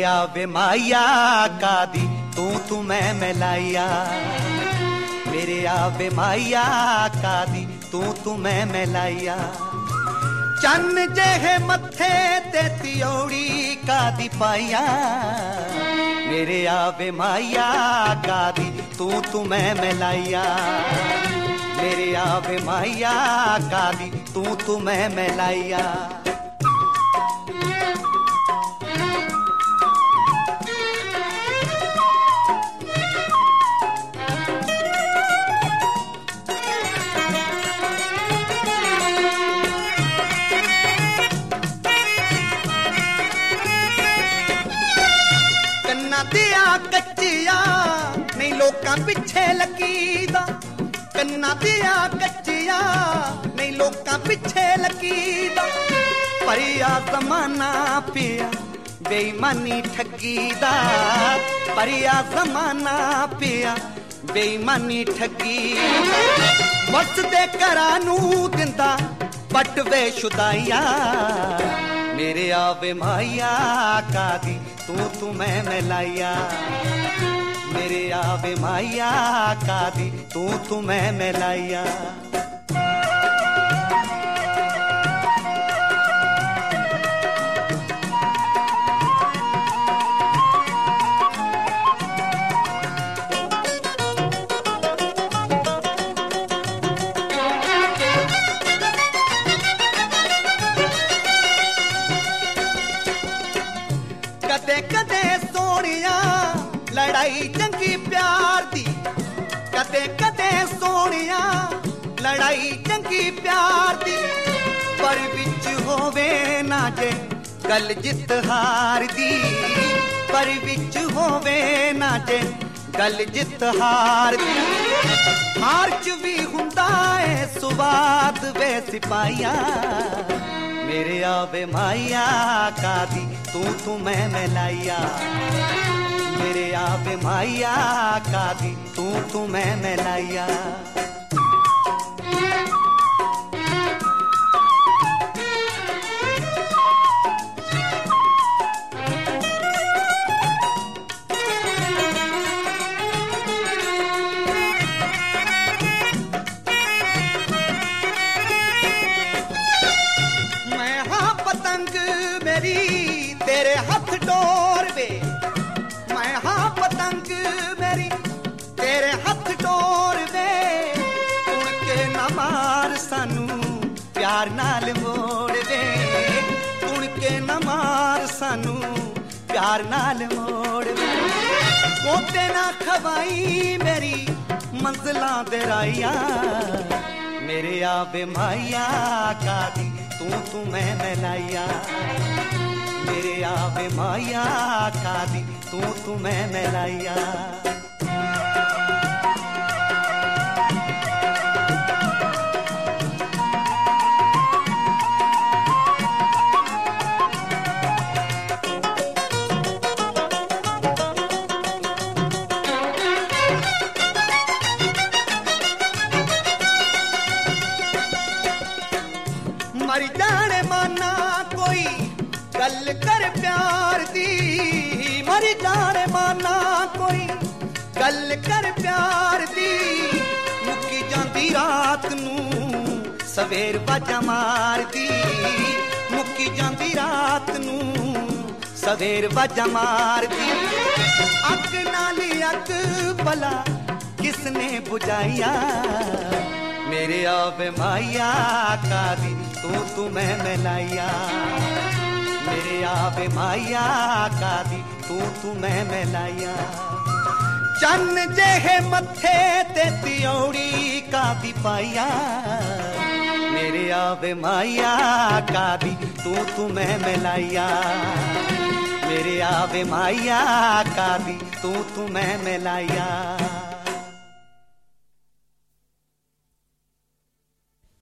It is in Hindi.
आवे माया कादी तू मैं मिलाइया। मेरे आवे माया कादी तू मैं मिलाइया। चन्न जेहे मथे ते तियोड़ी कादी पाइया। मेरे आवे माया कादी तू मैं मिलाइया। मेरे आवे माया कादी तू मैं मिलाइया। दिया कच्चिया नहीं लोकां पिछे लकीदा। कन्ना दिया कच्चिया नहीं लोकां पिछे लकीदा। परिया जमाना पिया बेईमानी ठगीदा। परिया जमाना पिया बेईमानी ठगी। वस दे घरां नूं दिंदा पटवे शुदाइया। मेरे आवे माया कादी तू मैं मिलाइया। मेरे आवे माया कादी तू मैं मिलाइया। कदे कदे सोनिया लड़ाई चंगी प्यार दी। कदे कदे सोनिया लड़ाई चंगी प्यार दी। पर विच होवे ना जे गल जित हार दी। पर विच होवे ना जे गल जित हार दी। हार च भी हुंदा है सुवाद वे सिपाहिया। मेरे आवे माया कादी तू मैं मिलाइया। मेरे आवे माया कादी तू मैं मिलाइया। मेरी तेरे हाथ डोर वे। मैं हाँ पतंग मेरी तेरे हाथ डोर वे। उनके ना मार सानू प्यार नाल मोड़ वे। उनके ना मार सानू प्यार नाल मोड़ वे। कोते ना खवाई मेरी मंजिलां दे राइया। मेरे आवे माया कादी तू मैं मिलाइया। मेरे आवे माया कादी तू मैं मिलाइया। मर जाने माना कोई गल कर प्यार दी। मर जाने माना कोई गल कर प्यार दी। मुक्की जांदी रात नूं सवेर बाजा मार दी। मुक्की जांदी रात नूं सवेर बाजा मार दी। अग नाली अग भला किसने बुझाइया। मेरे आवे माया कादी तू मैं मिलाइया। मेरे आवे माया कादी तू मैं मिलाइया। चन्न जेहे मथे ते तियोड़ी कादी पाइया। मेरे आवे माया कादी तू मैं मिलाइया। मेरे आवे माया कादी तू मैं मिलाइया।